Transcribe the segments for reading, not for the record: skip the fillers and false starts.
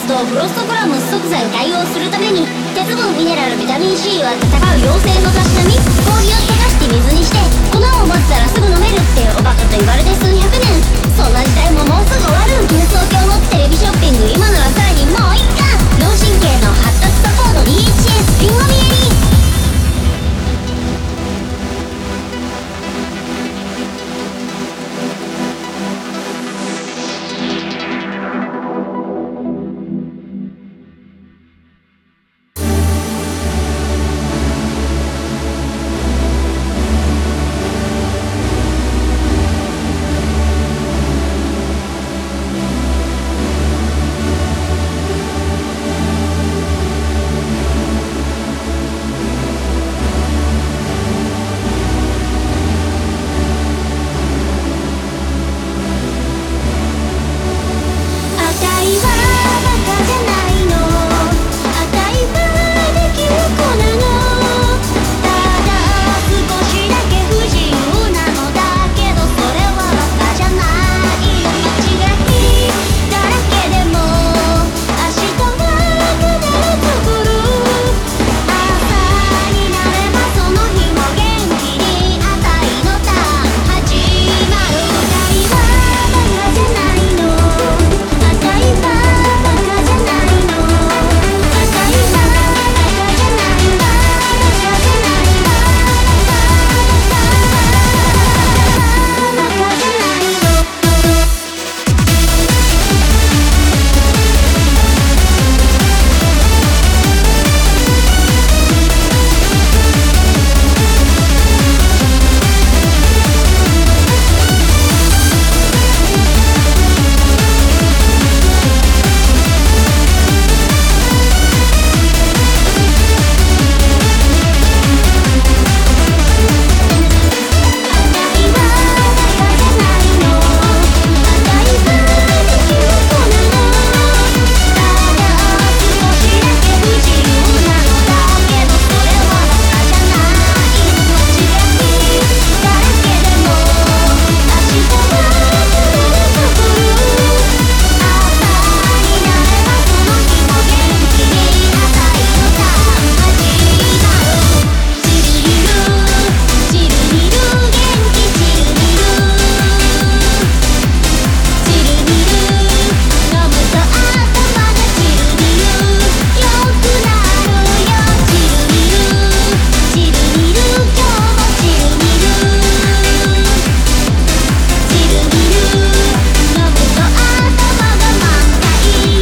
スとフロストコラムス即座に対応するために鉄分ミネラルビタミン C は戦う妖精のたしなみ。氷を溶かして水にして粉を混ぜたらすぐ飲めるっておバカと言われて数百年。そんな時代ももうすぐ終わる。幻想郷のテレビショッピング、今ならさらにもう一巻。脳神経の発達サポート DHS リンゴミエリ。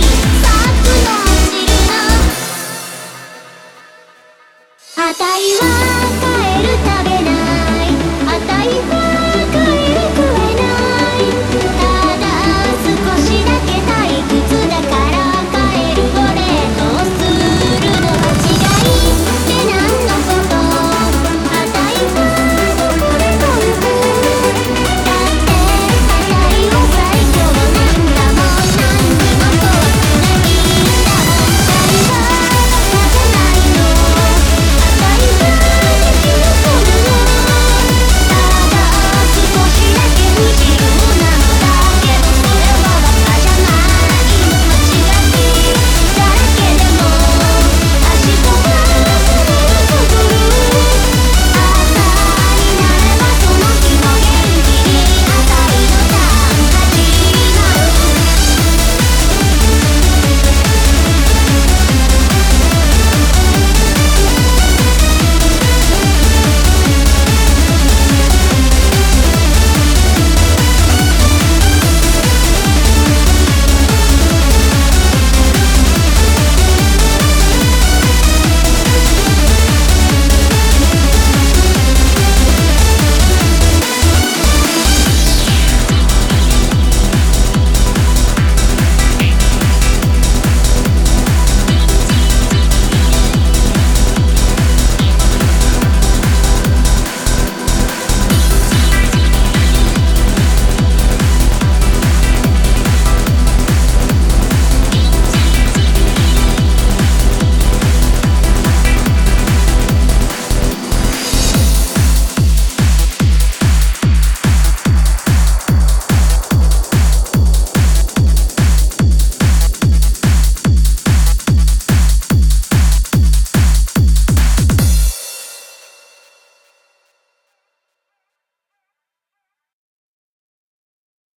あたいは